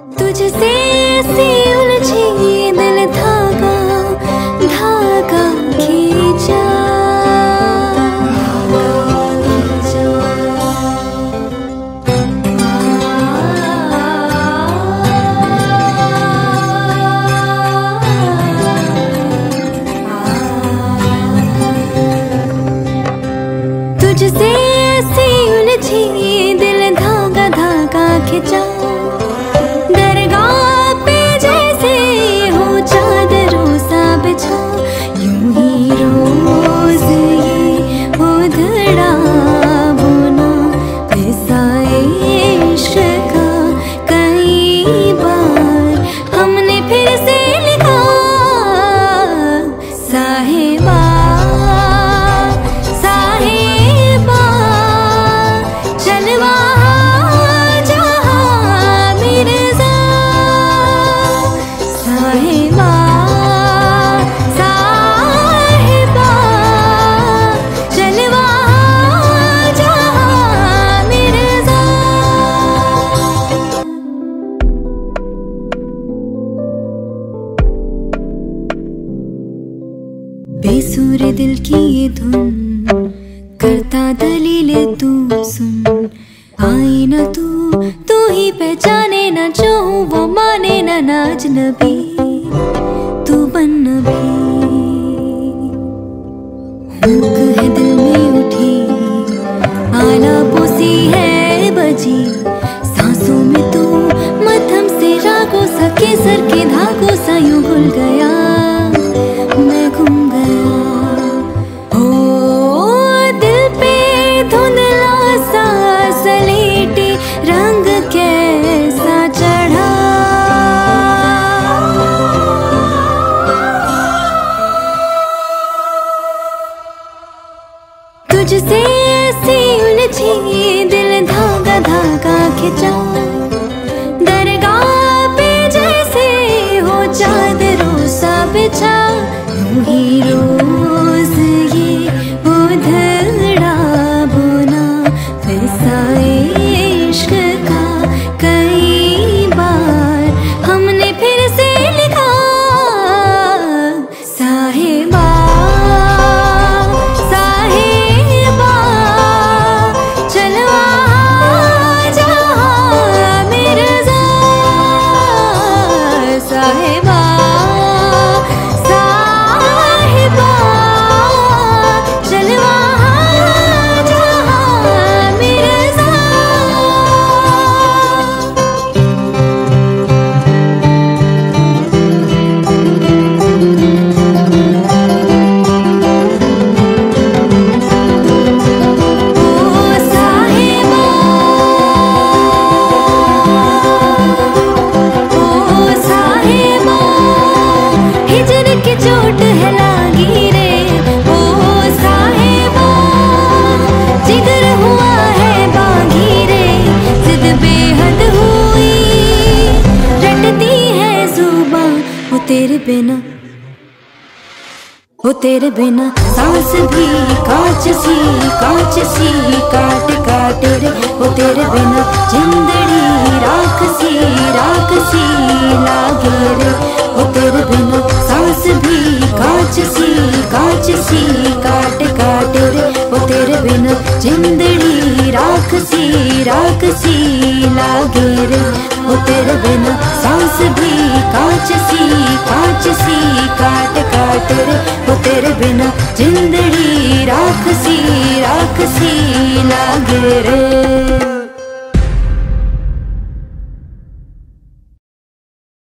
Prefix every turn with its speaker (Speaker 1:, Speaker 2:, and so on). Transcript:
Speaker 1: तुझसे ऐसी उलझी दिल धागा धागा खींचा। तुझसे ऐसी उलझी दिल धागा धागा खींचा। दरगाह पे जैसे हो चादरों सा बिछा, यूं ही रोज ये उधड़ा बुना किस्सा इश्क का कई बार हमने फिर से लिखा। साहिबा बेसुर दिल की ये धुन करता दलील तू सुन। आई न तू ही पहचाने न जो वो माने न नाज नबी तू बन नबी। हुक है दिल में उठी आला पोसी है बजी, सांसों में तू मध्यम से रागों सा केसर के धागों सा यूं घुल गया मैं घूम गया। हो दिल पे धुंधला सा सलेटी रंग कैसा चढ़ा। तुझसे ऐसी उलझी दिल धागा धागा खिंचा। दरगाह पे जैसे हो चादरों सा बिछा, यूं ही रोज ये उधड़ा बुना किस्सा इश्क का कई बार हमने फिर से लिखा। साहिबा साहिबा चलवा जहां मिर्ज़ा। साहिबा चोट है लागी रे ओ साहिबा, जिगर हुआ है बागी रे, जिद बेहद हुई रटती है जुबां। वो तेरे बिना सांस भी कांच सी काट काट रे। वो तेरे बिना जिंदड़ी राख सी लागे रे। वो तेरे बिना सांस भी कांच सी काट काट रे। वो तेरे बिना जिंदड़ी राख सी लागे रे। वो तेरे बिना सांस भी कांच सी काट काट रे। वो तेरे बिना जिंदड़ी राख सी लागे रे।